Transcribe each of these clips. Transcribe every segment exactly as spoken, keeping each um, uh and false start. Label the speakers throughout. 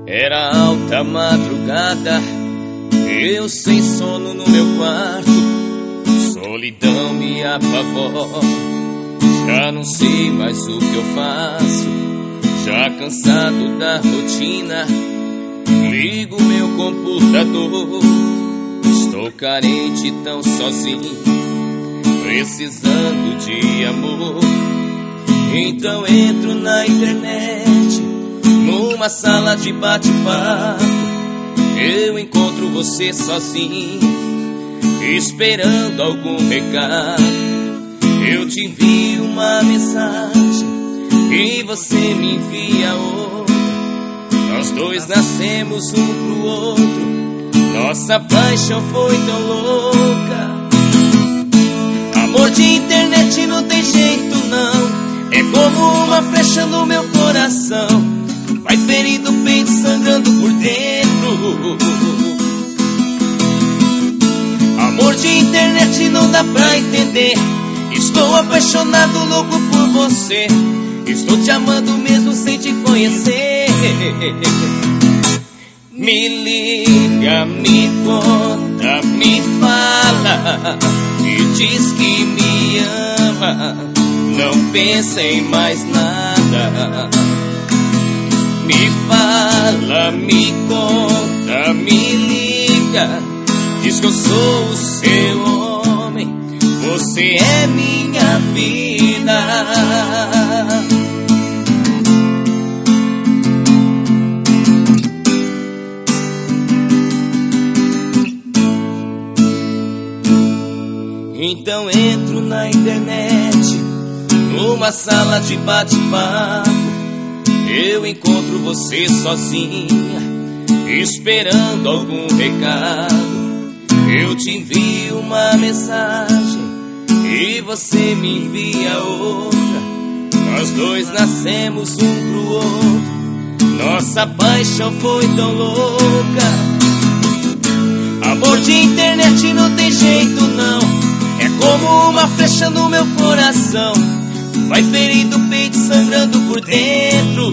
Speaker 1: Era alta madrugada, eu sem sono no meu quarto. Solidão me apavora, já não sei mais o que eu faço. Já cansado da rotina, ligo meu computador. Estou carente, tão sozinho, precisando de amor. Então entro na internet, numa sala de bate-papo. Eu encontro você sozinho, esperando algum recado. Eu te envio uma mensagem e você me envia outra. Nós dois nascemos um pro outro, nossa paixão foi tão louca. Amor de internet não tem jeito não, é como uma flecha no meu coração. Vai ferindo o peito, sangrando por dentro. Amor de internet não dá pra entender. Estou apaixonado, louco por você. Estou te amando mesmo sem te conhecer. Me liga, me conta, me fala e diz que me ama. Não pensa em mais nada. Me fala, me conta, me liga. Diz que eu sou o seu homem, você é minha vida. Então entro na internet, numa sala de bate-papo. Eu encontro você sozinha, esperando algum recado. Eu te envio uma mensagem e você me envia outra. Nós dois nascemos um pro outro, nossa paixão foi tão louca. Amor de internet não tem jeito não, é como uma flecha no meu coração. Vai ferindo o peito, sangrando por dentro.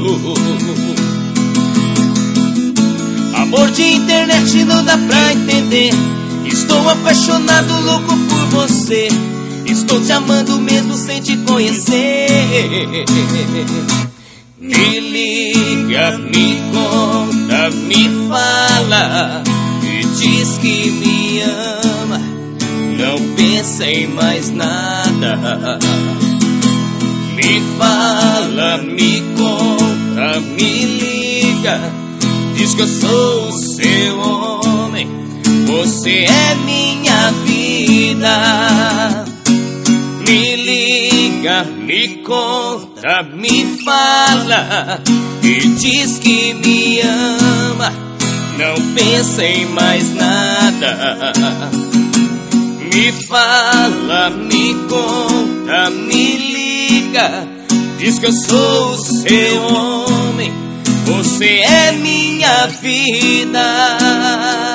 Speaker 1: Amor de internet não dá pra entender. Estou apaixonado, louco por você. Estou te amando mesmo sem te conhecer. Me liga, me conta, me fala e diz que me ama. Não pensa em mais nada. Me fala, me conta, me liga. Diz que eu sou o seu homem, você é minha vida. Me liga, me conta, me fala e diz que me ama. Não pensa em mais nada. Me fala, me conta, me liga. Diz que eu sou o seu homem, você é minha vida.